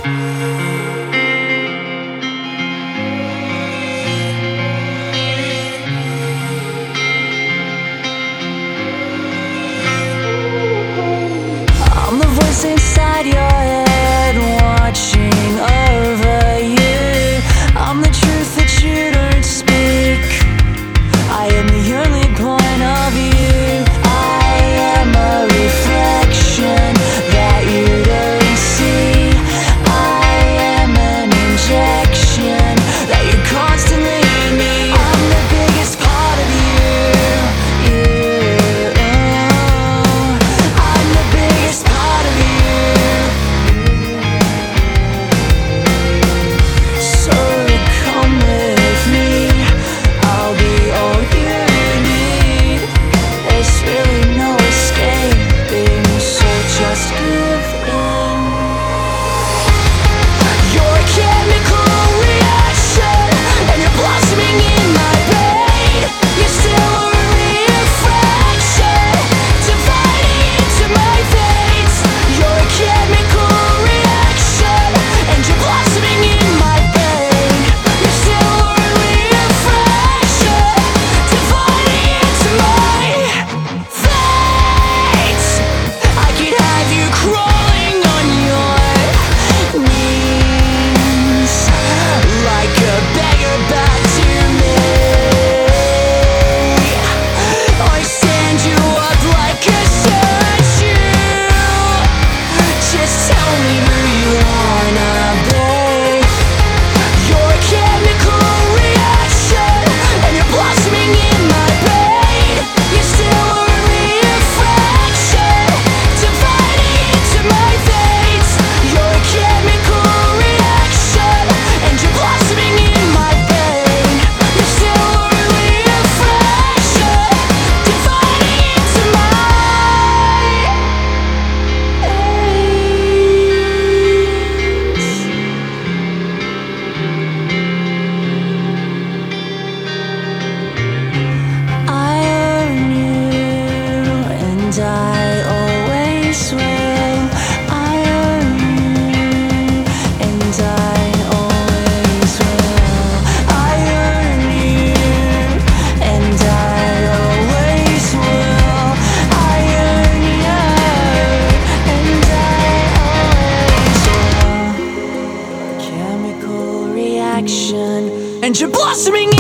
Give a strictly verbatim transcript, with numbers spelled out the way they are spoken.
I'm the voice inside your head, watching over you. I'm the truth that you don't speak. I am the only point of view. I am a reflection that you don't see. I am an injection that you constantly need. I'm the biggest part of you, you. I'm the biggest part of you. So come with me, I'll be all you need. There's really no escaping, so just give in. You're a chemical reaction, and you're blossoming in my brain. You're still a refraction, dividing into my veins. You're a chemical reaction, and you're blossoming in my brain. You're still a refraction, dividing into my veins. I could have you crawling on your knees, like a beggar back to me. Or stand you up like a statue. Just tell me who you wanna be. You're a chemical reaction, and you're blossoming in my brain. You're still a refraction, dividing into my veins. You're a chemical reaction, and you're blossoming in my brain. You're still a refraction, dividing into my I own you, and I always will. I own you, and I always will. I own you, and I always will. I own you, and I always will. Chemical reaction, and you're blossoming